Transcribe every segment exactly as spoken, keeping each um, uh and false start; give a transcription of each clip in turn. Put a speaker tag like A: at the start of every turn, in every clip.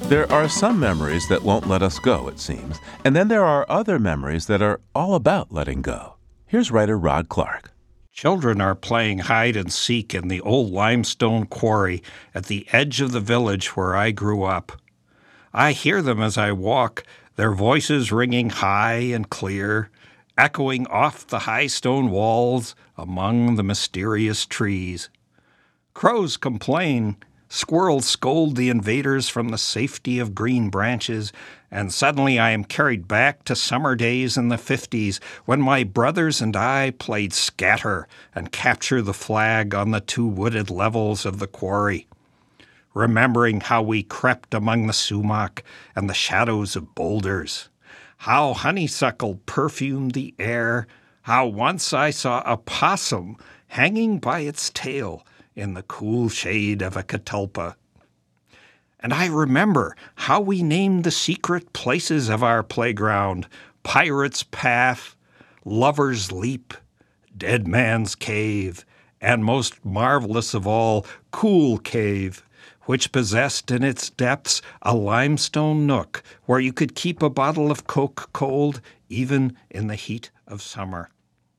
A: There are some memories that won't let us go, it seems, and then there are other memories that are all about letting go. Here's writer Rod Clark.
B: Children are playing hide and seek in the old limestone quarry at the edge of the village where I grew up. I hear them as I walk, their voices ringing high and clear, echoing off the high stone walls among the mysterious trees. Crows complain, squirrels scold the invaders from the safety of green branches, and suddenly I am carried back to summer days in the fifties when my brothers and I played scatter and capture the flag on the two wooded levels of the quarry. Remembering how we crept among the sumac and the shadows of boulders, how honeysuckle perfumed the air, how once I saw a possum hanging by its tail in the cool shade of a catalpa. And I remember how we named the secret places of our playground: Pirate's Path, Lover's Leap, Dead Man's Cave, and most marvelous of all, Cool Cave, which possessed in its depths a limestone nook where you could keep a bottle of Coke cold even in the heat of summer.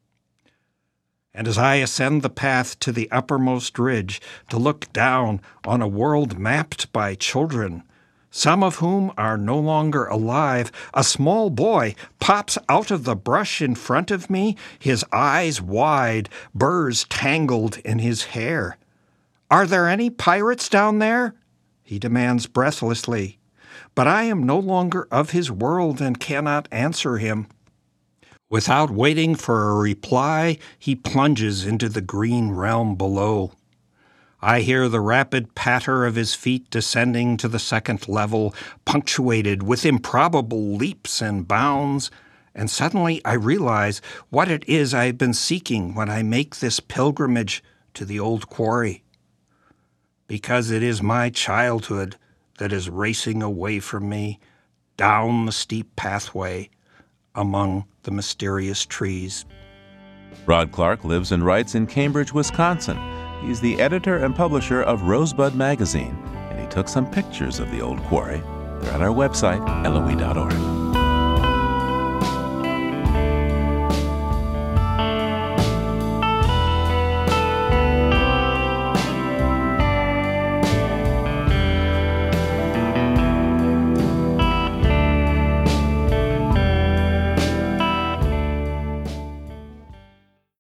B: And as I ascend the path to the uppermost ridge to look down on a world mapped by children, some of whom are no longer alive, a small boy pops out of the brush in front of me, his eyes wide, burrs tangled in his hair. "Are there any pirates down there?" he demands breathlessly. But I am no longer of his world and cannot answer him. Without waiting for a reply, he plunges into the green realm below. I hear the rapid patter of his feet descending to the second level, punctuated with improbable leaps and bounds, and suddenly I realize what it is I have been seeking when I make this pilgrimage to the old quarry. Because it is my childhood that is racing away from me down the steep pathway among the mysterious trees.
A: Rod Clark lives and writes in Cambridge, Wisconsin. He's the editor and publisher of Rosebud Magazine, and he took some pictures of the old quarry. They're on our website, L O E dot org.